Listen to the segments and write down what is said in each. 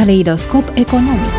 Caleidoscop economic.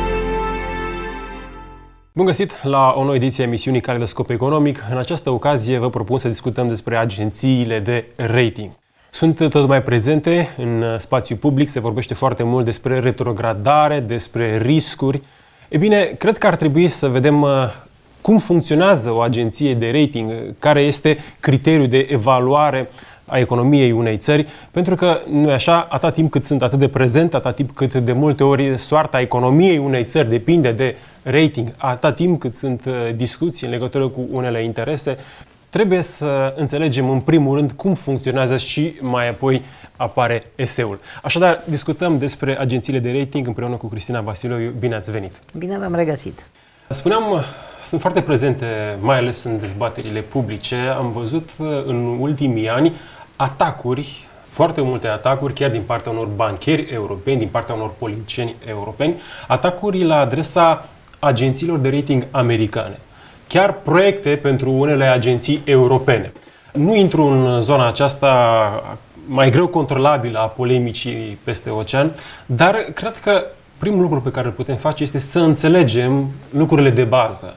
Bun găsit la o nouă ediție a emisiunii Caleidoscop economic. În această ocazie vă propun să discutăm despre agențiile de rating. Sunt tot mai prezente în spațiu public, se vorbește foarte mult despre retrogradare, despre riscuri. E bine, cred că ar trebui să vedem cum funcționează o agenție de rating, care este criteriul de evaluare a economiei unei țări, pentru că nu e așa, atât timp cât sunt atât de prezent, atât timp cât de multe ori soarta economiei unei țări depinde de rating, atât timp cât sunt discuții în legătură cu unele interese, trebuie să înțelegem în primul rând cum funcționează și mai apoi apare eseul. Așadar, discutăm despre agențiile de rating împreună cu Cristina Vasiloiu. Bine ați venit! Bine v-am regăsit! Spuneam, sunt foarte prezente, mai ales în dezbaterile publice. Am văzut în ultimii ani atacuri, foarte multe atacuri, chiar din partea unor bancheri europeni, din partea unor politicieni europeni, atacuri la adresa agențiilor de rating americane. Chiar proiecte pentru unele agenții europene. Nu intru în zona aceasta mai greu controlabilă a polemicii peste ocean, dar cred că primul lucru pe care îl putem face este să înțelegem lucrurile de bază,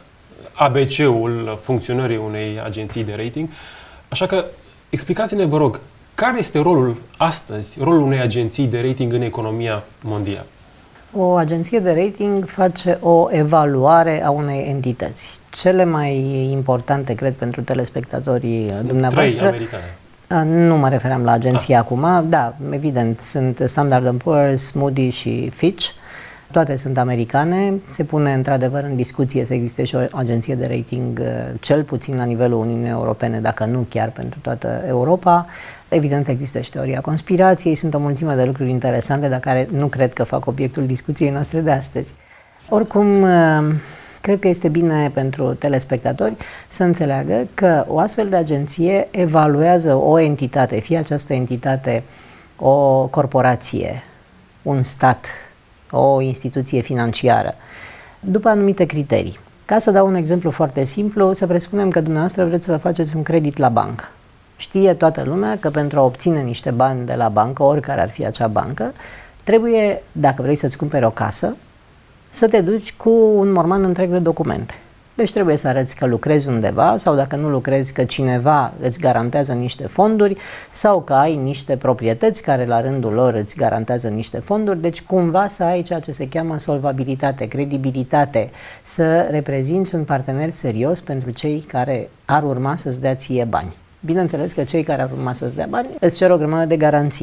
ABC-ul funcționării unei agenții de rating. Așa că explicați-ne, vă rog, care este rolul astăzi, rolul unei agenții de rating în economia mondială? O agenție de rating face o evaluare a unei entități. Cele mai importante, cred, pentru telespectatorii dumneavoastră. 3 americane. Nu mă referam la agenție acum. Da, evident, sunt Standard & Poor's, Moody și Fitch. Toate sunt americane. Se pune într-adevăr în discuție să existe și o agenție de rating, cel puțin la nivelul Uniunii Europene, dacă nu chiar pentru toată Europa. Evident, există și teoria conspirației, sunt o mulțime de lucruri interesante, dar care nu cred că fac obiectul discuției noastre de astăzi. Oricum, cred că este bine pentru telespectatori să înțeleagă că o astfel de agenție evaluează o entitate, fie această entitate o corporație, un stat, o instituție financiară, după anumite criterii. Ca să dau un exemplu foarte simplu, să presupunem că dumneavoastră vreți să vă faceți un credit la bancă. Știe toată lumea că pentru a obține niște bani de la bancă, oricare ar fi acea bancă, trebuie, dacă vrei să-ți cumperi o casă, să te duci cu un morman întreg de documente. Deci trebuie să arăți că lucrezi undeva sau dacă nu lucrezi, că cineva îți garantează niște fonduri sau că ai niște proprietăți care la rândul lor îți garantează niște fonduri. Deci cumva să ai ceea ce se cheamă solvabilitate, credibilitate, să reprezinți un partener serios pentru cei care ar urma să-ți dea ție bani. Bineînțeles că cei care ar urma să-ți dea bani îți cer o grămadă de garanții.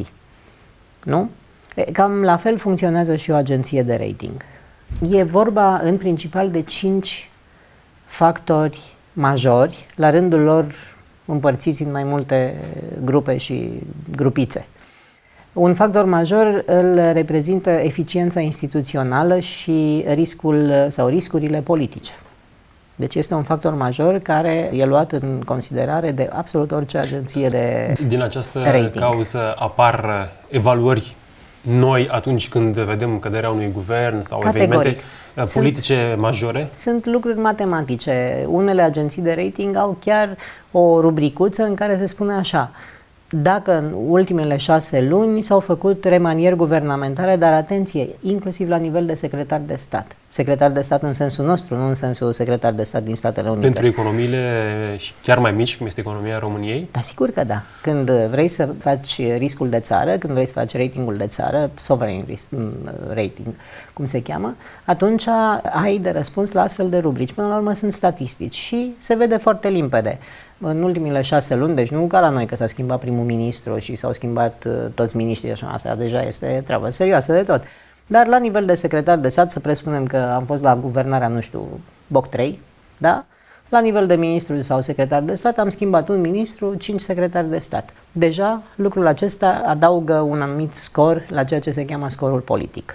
Nu? Cam la fel funcționează și o agenție de rating. E vorba în principal de 5 factori majori, la rândul lor împărțiți în mai multe grupe și grupițe. Un factor major îl reprezintă eficiența instituțională și riscul sau riscurile politice. Deci este un factor major care e luat în considerare de absolut orice agenție de Din această rating. cauză apar evaluări noi atunci când vedem căderea unui guvern sau evenimente politice majore? Sunt lucruri matematice. Unele agenții de rating au chiar o rubricuță în care se spune așa: dacă în ultimele 6 luni s-au făcut remanieri guvernamentale, dar atenție, inclusiv la nivel de secretar de stat. Secretar de stat în sensul nostru, nu în sensul secretar de stat din Statele Unite. Pentru economiile chiar mai mici, cum este economia României? Da, sigur că da. Când vrei să faci riscul de țară, când vrei să faci ratingul de țară, sovereign rating, cum se cheamă, atunci ai de răspuns la astfel de rubrici. Până la urmă sunt statistici și se vede foarte limpede. În ultimile 6 luni, deci nu ca la noi că s-a schimbat primul ministru și s-au schimbat toți miniștrii, așa, asta deja este treabă serioasă de tot. Dar la nivel de secretar de stat, să presupunem că am fost la guvernarea, nu știu, Boc 3, da? La nivel de ministru sau secretar de stat am schimbat un ministru, 5 secretari de stat. Deja lucrul acesta adaugă un anumit scor la ceea ce se cheamă scorul politic.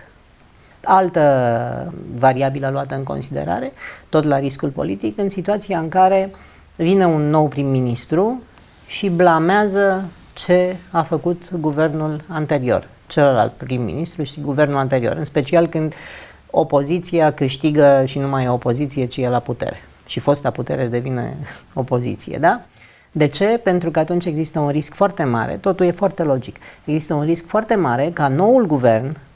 Altă variabilă luată în considerare, tot la riscul politic, în situația în care vine un nou prim-ministru și blamează ce a făcut guvernul anterior, celălalt prim-ministru și guvernul anterior, în special când opoziția câștigă și nu mai e opoziție, ci e la putere. Și fosta putere devine opoziție, da? De ce? Pentru că atunci există un risc foarte mare, totul e foarte logic, există un risc foarte mare ca noul guvern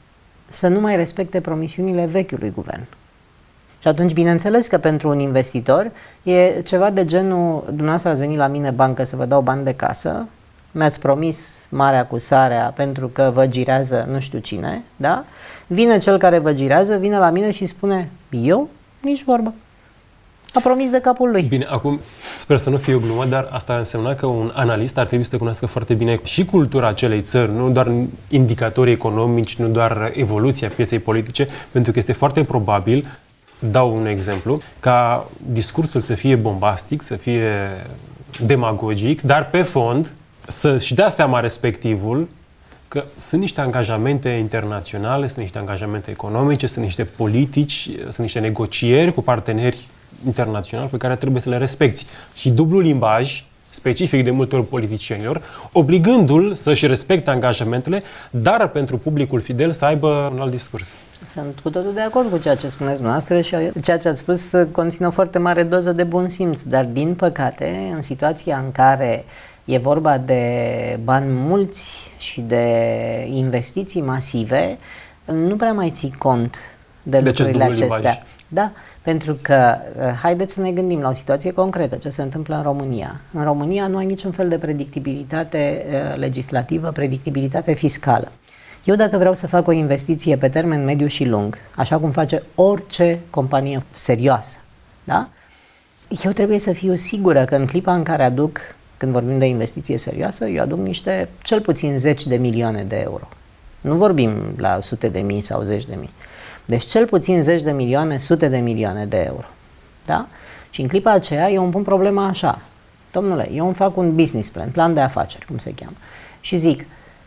să nu mai respecte promisiunile vechiului guvern. Și atunci, bineînțeles că pentru un investitor e ceva de genul, dumneavoastră ați venit la mine bancă să vă dau bani de casă, mi-ați promis marea cu sarea pentru că vă girează nu știu cine, da? Vine cel care vă girează, vine la mine și spune, eu? Nici vorbă. A promis de capul lui. Bine, acum sper să nu fie o glumă, dar asta ar însemna că un analist ar trebui să cunoască foarte bine și cultura acelei țări, nu doar indicatorii economici, nu doar evoluția pieței politice, pentru că este foarte probabil, dau un exemplu, ca discursul să fie bombastic, să fie demagogic, dar pe fond să-și dea seama respectivul că sunt niște angajamente internaționale, sunt niște angajamente economice, sunt niște politici, sunt niște negocieri cu parteneri internaționali pe care trebuie să le respecti. Și dublu limbaj, specific de multe ori politicienilor, obligându-l să-și respecte angajamentele, dar pentru publicul fidel să aibă un alt discurs. Sunt cu totul de acord cu ceea ce spuneți noastră și ceea ce ați spus conține o foarte mare doză de bun simț, dar din păcate, în situația în care e vorba de bani mulți și de investiții masive, nu prea mai ții cont de lucrurile acestea. Da, pentru că haideți să ne gândim la o situație concretă, ce se întâmplă în România. În România nu ai niciun fel de predictibilitate legislativă, predictibilitate fiscală. Eu dacă vreau să fac o investiție pe termen mediu și lung, așa cum face orice companie serioasă, da? Eu trebuie să fiu sigură că în clipa în care aduc, când vorbim de investiție serioasă, eu aduc niște cel puțin 10 de milioane de euro. Nu vorbim la sute de mii sau zeci de mii. Deci cel puțin 10 de milioane, sute de milioane de euro. Da? Și în clipa aceea eu îmi pun problema așa. Domnule, eu îmi fac un business plan de afaceri, cum se cheamă. Și zic,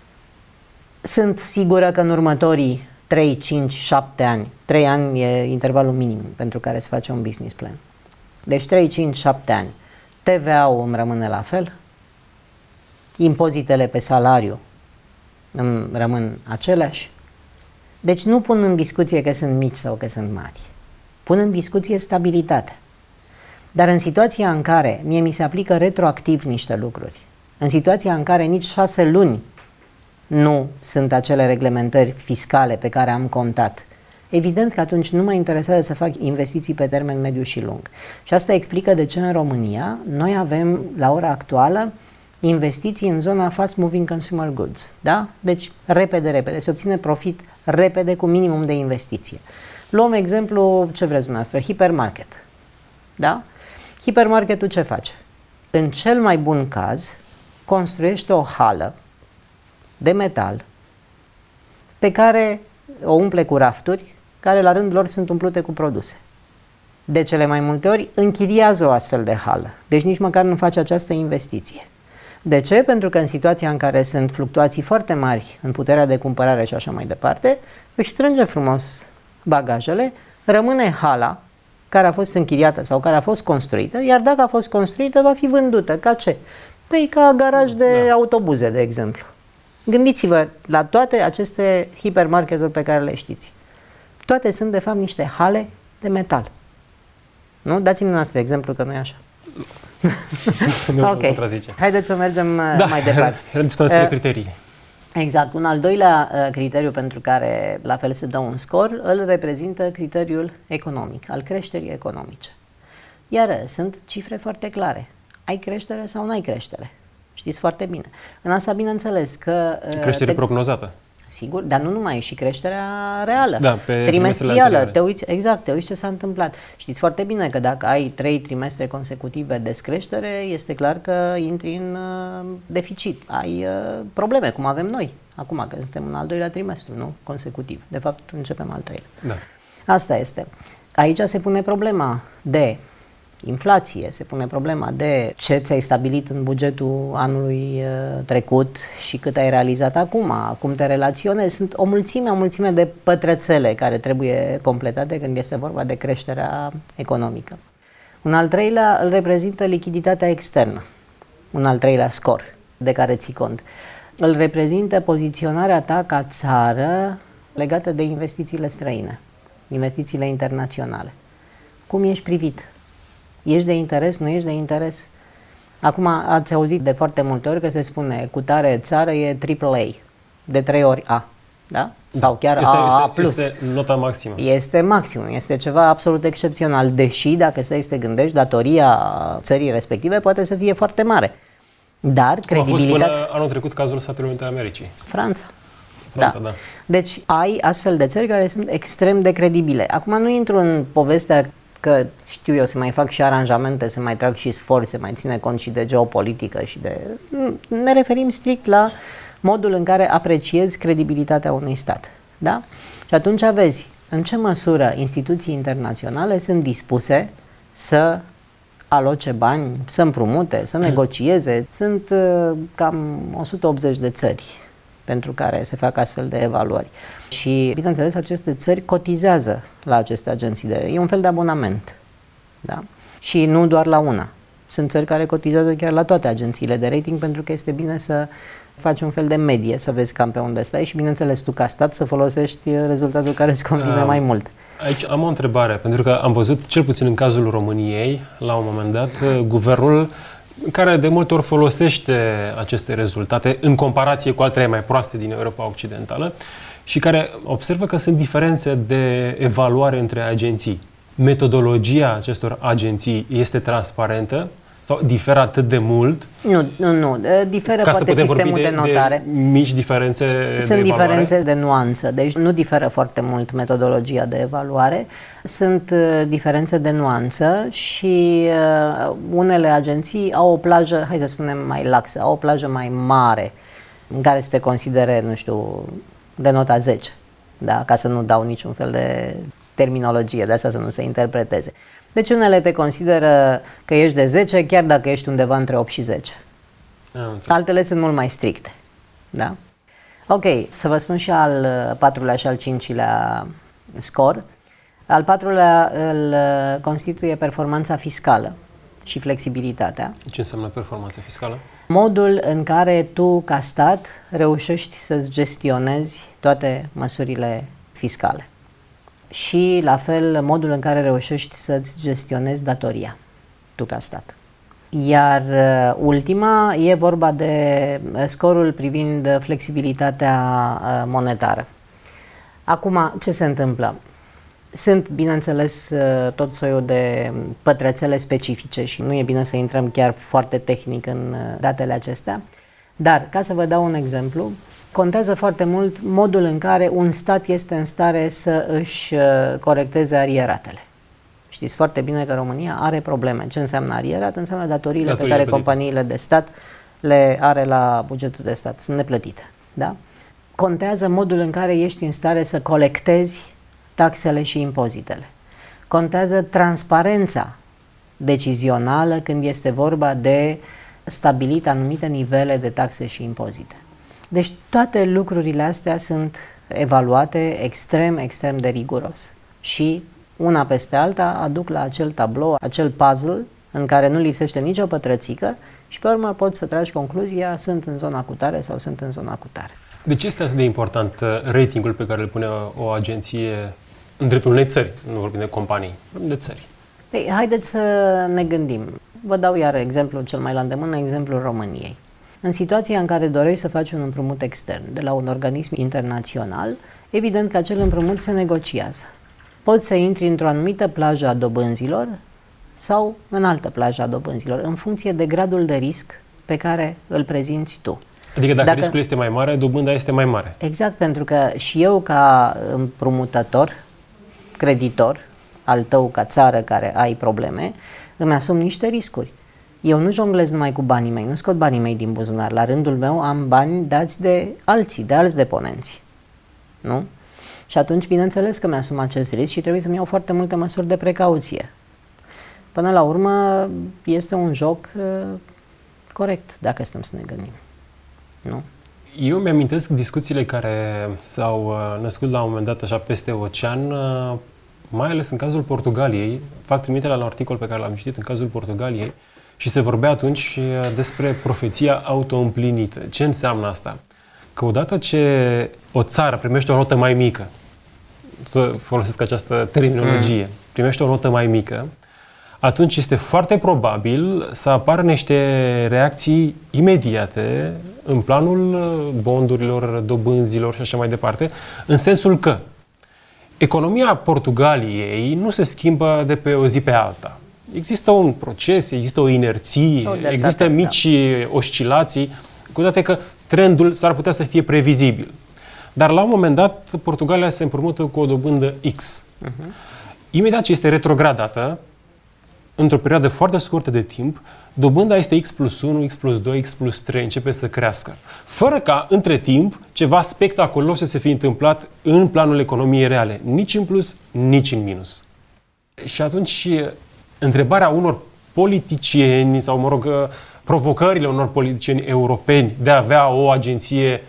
sunt sigură că în următorii 3, 5, 7 ani, 3 ani e intervalul minim pentru care se face un business plan. Deci 3, 5, 7 ani. TVA-ul îmi rămâne la fel, impozitele pe salariu îmi rămân aceleași. Deci nu pun în discuție că sunt mici sau că sunt mari. Pun în discuție stabilitatea. Dar în situația în care mie mi se aplică retroactiv niște lucruri, în situația în care nici 6 luni nu sunt acele reglementări fiscale pe care am contat, evident că atunci nu mă interesează să fac investiții pe termen mediu și lung. Și asta explică de ce în România noi avem la ora actuală investiții în zona fast moving consumer goods. Da? Deci repede, se obține profit repede cu minimum de investiție. Luăm exemplu, ce vreți dumneavoastră, hipermarket. Da? Hipermarketul ce face? În cel mai bun caz, construiește o hală de metal pe care o umple cu rafturi, care la rândul lor sunt umplute cu produse. De cele mai multe ori închiriază o astfel de hală, deci nici măcar nu face această investiție. De ce? Pentru că în situația în care sunt fluctuații foarte mari în puterea de cumpărare și așa mai departe, își strânge frumos bagajele, rămâne hala care a fost închiriată sau care a fost construită, iar dacă a fost construită, va fi vândută. Ca ce? Păi ca garaj de autobuze, de exemplu. Gândiți-vă la toate aceste hipermarketuri pe care le știți. Toate sunt, de fapt, niște hale de metal. Nu? Dați-mi noastră exemplu că nu e așa. Ok, haideți să mergem mai departe. Discutăm despre criterii. Exact. Un al doilea criteriu pentru care la fel se dă un scor îl reprezintă criteriul economic, al creșterii economice. Iar sunt cifre foarte clare. Ai creștere sau nu ai creștere? Știți foarte bine. În asta, bineînțeles că... Creștere prognozată. Sigur, dar nu numai, și creșterea reală, da, pe trimestrială. Te uiți ce s-a întâmplat. Știți foarte bine că dacă ai 3 trimestre consecutive de descreștere, este clar că intri în deficit. Ai probleme, cum avem noi, acum că suntem în al doilea trimestru, nu? Consecutiv. De fapt, începem al treilea. Da. Asta este. Aici se pune problema de inflație, se pune problema de ce ți-ai stabilit în bugetul anului trecut și cât ai realizat acum, cum te relaționezi. Sunt o mulțime de pătrățele care trebuie completate când este vorba de creșterea economică. Un al treilea îl reprezintă lichiditatea externă, un al treilea scor de care ții cont. Îl reprezintă poziționarea ta ca țară legată de investițiile străine, investițiile internaționale. Cum ești privit? Ești de interes, nu ești de interes? Acum ați auzit de foarte multe ori că se spune cu tare țară e AAA, de 3 ori A. Da? sau chiar AA+. Este nota maximă. Este maximum, este ceva absolut excepțional, deși, dacă stai să te gândești, datoria țării respective poate să fie foarte mare. Dar credibilitatea... A fost până anul trecut cazul Statelor Unite ale Americii. Franța, da. Deci ai astfel de țări care sunt extrem de credibile. Acum nu intru în povestea că, știu eu, se mai fac și aranjamente, se mai trag și sforți, se mai ține cont și de geopolitică și de... Ne referim strict la modul în care apreciezi credibilitatea unui stat. Da? Și atunci vezi în ce măsură instituții internaționale sunt dispuse să aloce bani, să împrumute, să negocieze. Sunt cam 180 de țări pentru care se fac astfel de evaluări. Și, bineînțeles, aceste țări cotizează la aceste agenții e un fel de abonament. Da? Și nu doar la una. Sunt țări care cotizează chiar la toate agențiile de rating, pentru că este bine să faci un fel de medie, să vezi cam pe unde stai și, bineînțeles, tu ca stat să folosești rezultatul care îți convine mai mult. Aici am o întrebare, pentru că am văzut, cel puțin în cazul României, la un moment dat, guvernul care de multe ori folosește aceste rezultate în comparație cu altele mai proaste din Europa Occidentală și care observă că sunt diferențe de evaluare între agenții. Metodologia acestor agenții este transparentă sau diferă atât de mult? Nu. Diferă poate sistemul de notare. De mici diferențe de evaluare? Sunt diferențe de nuanță, deci nu diferă foarte mult metodologia de evaluare. Sunt diferențe de nuanță și unele agenții au o plajă, hai să spunem, mai laxă, au o plajă mai mare în care să te considere, nu știu, de nota 10, da? Ca să nu dau niciun fel de terminologie, de asta să nu se interpreteze. Deci unele te consideră că ești de 10, chiar dacă ești undeva între 8 și 10. Altele sunt mult mai stricte. Da? Ok, să vă spun și al 4-lea și al 5-lea scor. Al 4-lea îl constituie performanța fiscală și flexibilitatea. Ce înseamnă performanța fiscală? Modul în care tu, ca stat, reușești să-ți gestionezi toate măsurile fiscale. Și, la fel, modul în care reușești să-ți gestionezi datoria, tu ca stat. Iar ultima e vorba de scorul privind flexibilitatea monetară. Acum, ce se întâmplă? Sunt, bineînțeles, tot soiul de pătrățele specifice și nu e bine să intrăm chiar foarte tehnic în datele acestea, dar, ca să vă dau un exemplu, contează foarte mult modul în care un stat este în stare să își corecteze arieratele. Știți foarte bine că România are probleme. Ce înseamnă arierat? Înseamnă datoriile pe care companiile de stat le are la bugetul de stat. Sunt neplătite. Da? Contează modul în care ești în stare să colectezi taxele și impozitele. Contează transparența decizională când este vorba de stabilit anumite nivele de taxe și impozite. Deci toate lucrurile astea sunt evaluate extrem de riguros și una peste alta aduc la acel tablou, acel puzzle în care nu lipsește nicio pătrățică și pe urmă poți să tragi concluzia sunt în zona cutare sau sunt în zona cutare. De ce este atât de important ratingul pe care îl pune o agenție în dreptul unei țări? Nu vorbim de companii, vorbim de țări. Păi, haideți să ne gândim. Vă dau iar exemplul cel mai la îndemână, exemplul României. În situația în care dorești să faci un împrumut extern de la un organism internațional, evident că acel împrumut se negociază. Poți să intri într-o anumită plajă a dobânzilor sau în altă plajă a dobânzilor, în funcție de gradul de risc pe care îl prezinți tu. Adică dacă riscul este mai mare, dobânda este mai mare. Exact, pentru că și eu ca împrumutător, creditor al tău ca țară care ai probleme, îmi asum niște riscuri. Eu nu jonglez numai cu banii mei, nu scot banii mei din buzunar. La rândul meu am bani dați de alții, de alți deponenți. Nu? Și atunci, bineînțeles că mi-asum acest risc și trebuie să-mi iau foarte multe măsuri de precauție. Până la urmă, este un joc corect, dacă stăm să ne gândim. Nu? Eu mi-amintesc discuțiile care s-au născut la un moment dat așa peste ocean, mai ales în cazul Portugaliei. Fac trimitere la un articol pe care l-am citit în cazul Portugaliei și se vorbea atunci despre profeția autoîmplinită. Ce înseamnă asta? Că odată ce o țară primește o notă mai mică, să folosesc această terminologie, primește o notă mai mică, atunci este foarte probabil să apară niște reacții imediate în planul bondurilor, dobânzilor și așa mai departe, în sensul că economia Portugaliei nu se schimbă de pe o zi pe alta. Există un proces, există o inerție, există mici oscilații, cu toate că trendul s-ar putea să fie previzibil. Dar la un moment dat, Portugalia se împrumută cu o dobândă X. Imediat ce este retrogradată, într-o perioadă foarte scurtă de timp, dobânda este X plus 1, X plus 2, X plus 3, începe să crească. Fără ca, între timp, ceva spectaculos să se fi întâmplat în planul economiei reale. Nici în plus, nici în minus. Și atunci, întrebarea unor politicieni, sau, mă rog, provocările unor politicieni europeni de a avea o agenție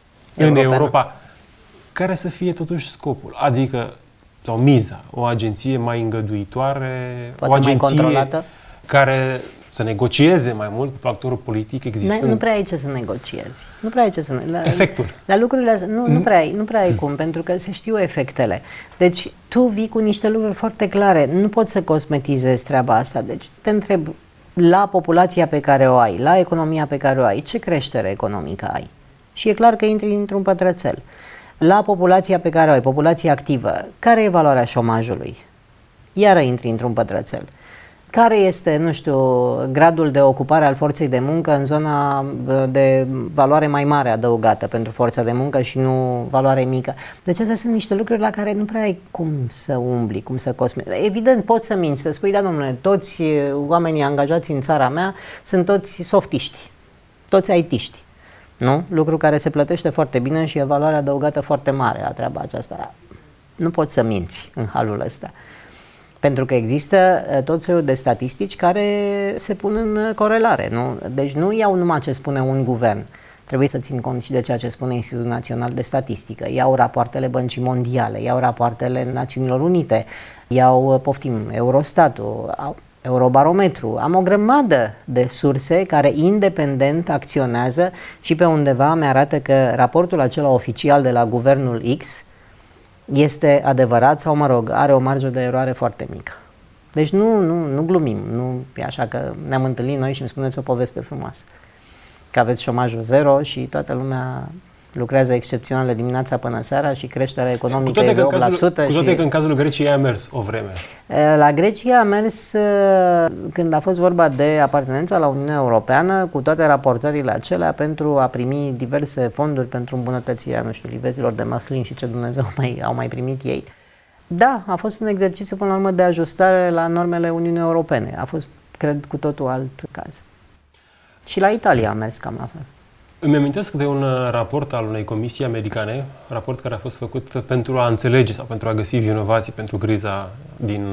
în Europa, care să fie totuși scopul, adică, sau miza, o agenție mai îngăduitoare, poate o agenție mai controlată, care să negocieze mai mult cu factorul politic existent. Nu prea ai ce să negociezi. Nu prea ai ce să efectul. La lucrurile astea, nu prea ai cum, pentru că se știu efectele. Deci tu vii cu niște lucruri foarte clare. Nu poți să cosmetizezi treaba asta. Deci te întreb, la populația pe care o ai, la economia pe care o ai, ce creștere economică ai? Și e clar că intri într-un pătrățel. La populația pe care o ai, populația activă, care e valoarea șomajului? Iară intri într-un pătrățel. Care este, nu știu, gradul de ocupare al forței de muncă în zona de valoare mai mare adăugată pentru forța de muncă și nu valoare mică? Deci astea sunt niște lucruri la care nu prea ai cum să umbli, cum să cosmetizezi. Evident, poți să minți, să spui, da, domnule, toți oamenii angajați în țara mea sunt toți softiști, toți IT-ști. Nu? Lucru care se plătește foarte bine și e valoare adăugată foarte mare la treaba aceasta. Nu poți să minți în halul ăsta. Pentru că există tot soiul de statistici care se pun în corelare. Nu? Deci nu iau numai ce spune un guvern. Trebuie să țin cont și de ceea ce spune Institutul Național de Statistică. Iau rapoartele Băncii Mondiale, iau rapoartele Națiunilor Unite, iau, Eurostatul, Eurobarometru. Am o grămadă de surse care independent acționează și pe undeva mi-arată că raportul acela oficial de la guvernul X este adevărat sau, mă rog, are o marjă de eroare foarte mică. Deci nu glumim, nu e așa că ne-am întâlnit noi și îmi spuneți o poveste frumoasă. Că aveți șomajul zero și toată lumea lucrează excepțional de dimineața până seara și creșterea economică e de 8%. Cu toate că în cazul Greciei a mers o vreme. La Grecia a mers când a fost vorba de apartenența la Uniunea Europeană, cu toate raportările acelea pentru a primi diverse fonduri pentru îmbunătățirea, nu știu, livezilor de măslin și ce Dumnezeu au mai primit ei. Da, a fost un exercițiu până la urmă de ajustare la normele Uniunii Europene. A fost, cred, cu totul alt caz. Și la Italia a mers cam la fel. Îmi amintesc de un raport al unei comisii americane, raport care a fost făcut pentru a înțelege sau pentru a găsi vinovații pentru criza din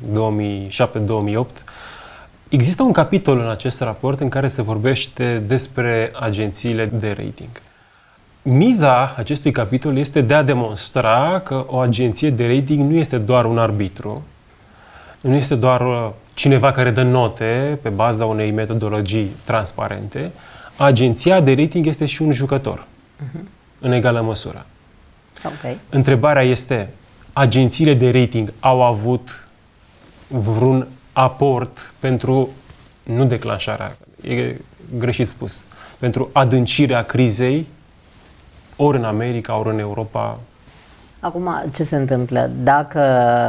2007-2008. Există un capitol în acest raport în care se vorbește despre agențiile de rating. Miza acestui capitol este de a demonstra că o agenție de rating nu este doar un arbitru, nu este doar cineva care dă note pe baza unei metodologii transparente. Agenția de rating este și un jucător, în egală măsură. Okay. Întrebarea este, agențiile de rating au avut vreun aport pentru, nu declanșarea, e greșit spus, pentru adâncirea crizei, ori în America, ori în Europa? Acum, ce se întâmplă? Dacă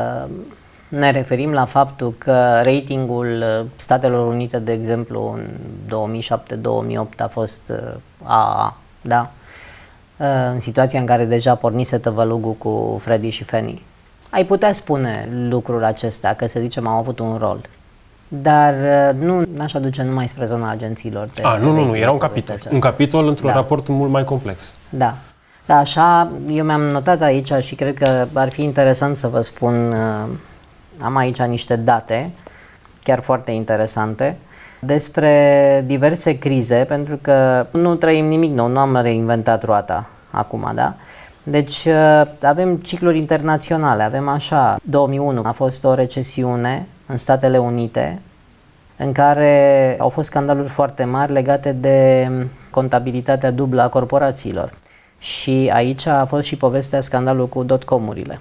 ne referim la faptul că ratingul Statelor Unite, de exemplu, în 2007-2008 a fost AA, da? În situația în care deja pornise tăvălugul cu Freddie și Fannie. Ai putea spune lucrul acesta, că să zicem au avut un rol. Dar nu n-aș aduce numai spre zona agențiilor. Nu, era un capitol. Un capitol într-un raport mult mai complex. Da. Da, așa, eu mi-am notat aici și cred că ar fi interesant să vă spun, am aici niște date, chiar foarte interesante, despre diverse crize, pentru că nu trăim nimic nou, nu am reinventat roata acum, da? Deci avem cicluri internaționale, avem așa, 2001 a fost o recesiune în Statele Unite, în care au fost scandaluri foarte mari legate de contabilitatea dublă a corporațiilor. Și aici a fost și povestea scandalul cu dot-com-urile.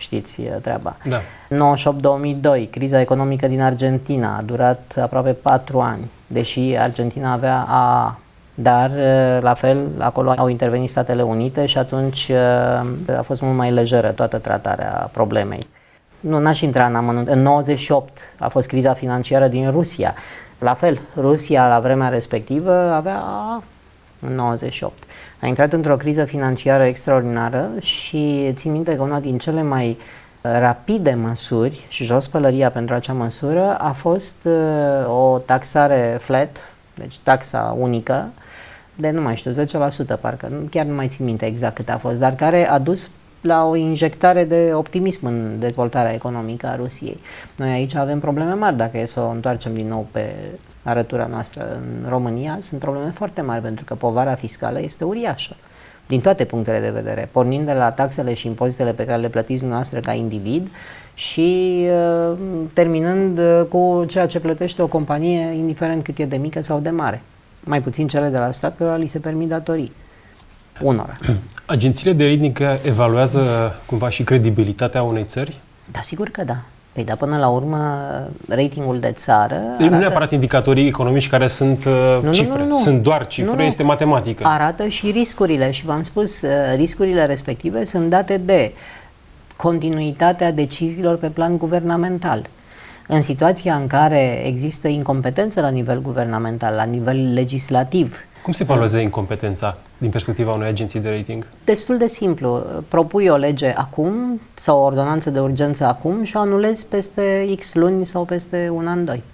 știți treaba. Da. 98-2002, criza economică din Argentina a durat aproape 4 ani, deși Argentina avea AA. Dar, la fel, acolo au intervenit Statele Unite și atunci a fost mult mai lejeră toată tratarea problemei. Nu, n-aș intra în amănunt. În 98 a fost criza financiară din Rusia. La fel, Rusia la vremea respectivă avea AA în 98. A intrat într-o criză financiară extraordinară și țin minte că una din cele mai rapide măsuri, și jos pălăria pentru acea măsură, a fost o taxare flat, deci taxa unică, de nu mai știu, 10%, parcă, chiar nu mai țin minte exact cât a fost, dar care a dus la o injectare de optimism în dezvoltarea economică a Rusiei. Noi aici avem probleme mari, dacă e să o întoarcem din nou pe arătura noastră în România, sunt probleme foarte mari, pentru că povara fiscală este uriașă, din toate punctele de vedere, pornind de la taxele și impozitele pe care le plătiți dumneavoastră ca individ și terminând cu ceea ce plătește o companie, indiferent cât e de mică sau de mare. Mai puțin cele de la stat, cărora li se permit datorii. Unora. Agențiile de rating evaluează cumva și credibilitatea unei țări? Da, sigur că da. Păi da, până la urmă, ratingul de țară arată... Nu neapărat indicatorii economici care sunt cifre, nu. Sunt doar cifre, este matematică. Arată și riscurile și v-am spus, riscurile respective sunt date de continuitatea deciziilor pe plan guvernamental. În situația în care există incompetență la nivel guvernamental, la nivel legislativ. Cum se evaluează incompetența din perspectiva unei agenții de rating? Destul de simplu. Propui o lege acum sau o ordonanță de urgență acum și o anulezi peste X luni sau peste un an, 2.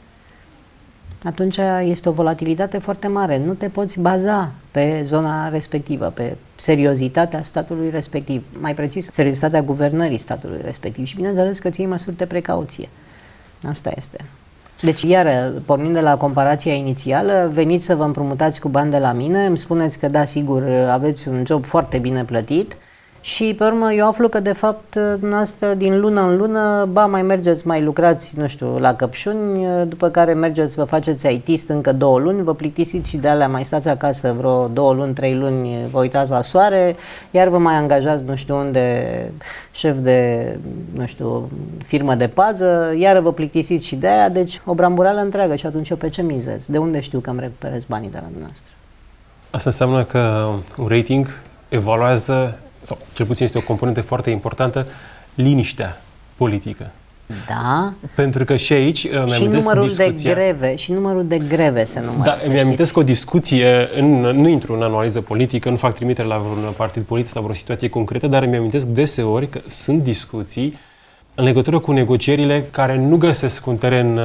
Atunci este o volatilitate foarte mare. Nu te poți baza pe zona respectivă, pe seriozitatea statului respectiv. Mai precis, seriozitatea guvernării statului respectiv. Și bineînțeles că ții măsuri de precauție. Asta este. Deci, iar, pornind de la comparația inițială, veniți să vă împrumutați cu bani de la mine, îmi spuneți că da, sigur, aveți un job foarte bine plătit și, pe urmă, eu aflu că, de fapt, dumneavoastră, din lună în lună, mai mergeți, mai lucrați, nu știu, la căpșuni, după care mergeți, vă faceți IT-ist încă 2 luni, vă plictisiți și de alea, mai stați acasă vreo 2 luni, 3 luni, vă uitați la soare, iar vă mai angajați, nu știu unde, șef de, nu știu, firmă de pază, iar vă plictisiți și de aia, deci o brambureală întreagă și atunci eu pe ce mizez? De unde știu că îmi recuperez banii de la dumneavoastră? Asta înseamnă că un rating evaluează, sau cel puțin este o componentă foarte importantă, liniștea politică. Da. Pentru că și aici și numărul de greve se numără. Da, mi-amintesc o discuție, nu intru în analiză politică, nu fac trimitere la vreun partid politic sau vreo situație concretă, dar mi-amintesc deseori că sunt discuții în legătură cu negocierile care nu găsesc un teren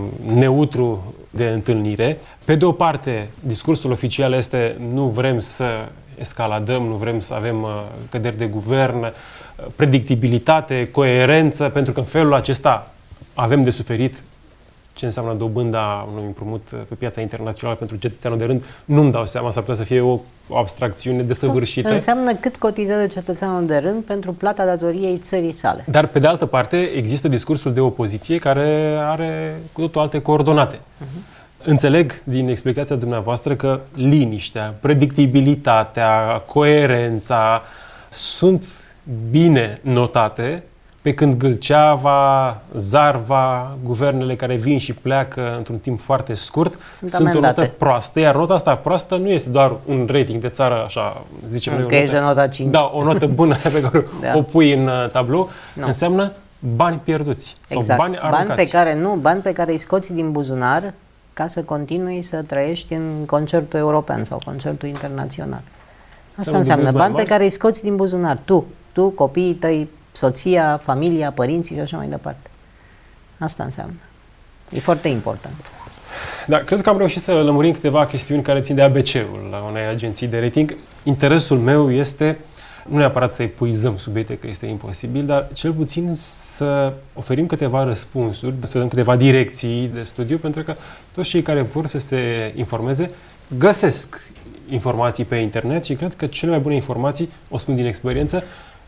neutru de întâlnire. Pe de o parte, discursul oficial este nu vrem să escaladăm, nu vrem să avem căderi de guvern, predictibilitate, coerență, pentru că în felul acesta avem de suferit ce înseamnă dobânda unui împrumut pe piața internațională pentru cetățeanul de rând. Nu-mi dau seama, s-ar putea să fie o abstracțiune desăvârșită. Înseamnă cât cotizează cetățeanul de rând pentru plata datoriei țării sale. Dar, pe de altă parte, există discursul de opoziție care are cu totul alte coordonate. Înțeleg din explicația dumneavoastră că liniștea, predictibilitatea, coerența sunt bine notate, pe când Gâlceava, Zarva, guvernele care vin și pleacă într-un timp foarte scurt, sunt o notă proastă, iar nota asta proastă nu este doar un rating de țară, așa zicem noi, că ești de nota 5. Da, o notă bună pe care o pui în tablou, înseamnă bani pierduți sau bani aruncați. Bani pe care îi scoți din buzunar ca să continui să trăiești în concertul european sau concertul internațional. Asta înseamnă bani pe care îi scoți din buzunar. Tu, copiii tăi, soția, familia, părinții și așa mai departe. Asta înseamnă. E foarte important. Da, cred că am reușit să lămurim câteva chestiuni care țin de ABC-ul la unei agenții de rating. Interesul meu este nu neapărat să epuizăm subiecte, că este imposibil, dar cel puțin să oferim câteva răspunsuri, să dăm câteva direcții de studiu, pentru că toți cei care vor să se informeze găsesc informații pe internet și cred că cele mai bune informații, o spun din experiență,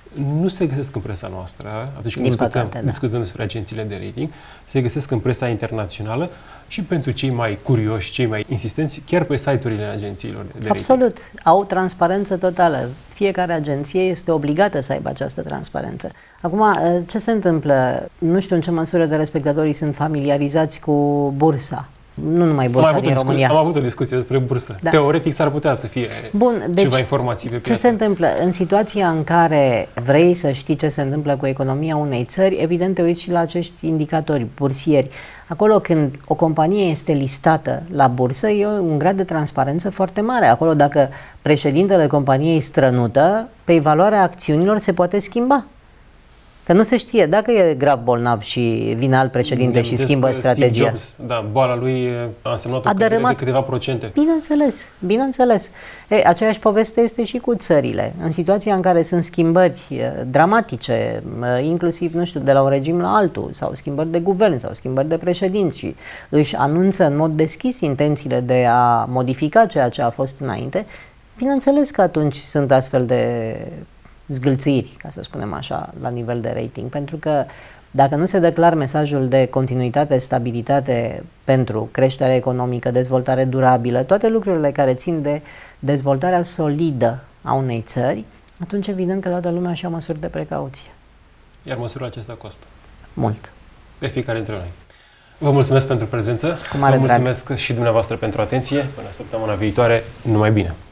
nu se găsesc în presa noastră atunci când discutăm despre agențiile de rating, se găsesc în presa internațională și pentru cei mai curioși, cei mai insistenți, chiar pe site-urile agențiilor de rating. Absolut. Au transparență totală. Fiecare agenție este obligată să aibă această transparență. Acum, ce se întâmplă? Nu știu în ce măsură telespectatorii sunt familiarizați cu bursa. Nu numai bursa din România. Am avut o discuție despre bursă. Da. Teoretic s-ar putea să fie ceva informații pe piață. Ce se întâmplă? În situația în care vrei să știi ce se întâmplă cu economia unei țări, evident te uiți și la acești indicatori bursieri. Acolo când o companie este listată la bursă, e un grad de transparență foarte mare. Acolo dacă președintele companiei strănută, pe valoarea acțiunilor se poate schimba. Că nu se știe dacă e grav bolnav și vine alt președinte și schimbă strategia. Steve Jobs, da, boala lui a însemnat o cădere de câteva procente. Bineînțeles. Aceeași poveste este și cu țările. În situația în care sunt schimbări dramatice, inclusiv, nu știu, de la un regim la altul, sau schimbări de guvern, sau schimbări de președinți și își anunță în mod deschis intențiile de a modifica ceea ce a fost înainte, bineînțeles că atunci sunt astfel de zgâlțiri, ca să spunem așa, la nivel de rating, pentru că dacă nu se dă clar mesajul de continuitate, stabilitate pentru creștere economică, dezvoltare durabilă, toate lucrurile care țin de dezvoltarea solidă a unei țări, atunci evident că toată lumea și-a măsuri de precauție. Iar măsurile acestea costă? Mult. Pe fiecare dintre noi. Vă mulțumesc pentru prezență, vă mulțumesc și dumneavoastră pentru atenție. Până săptămâna viitoare, numai bine!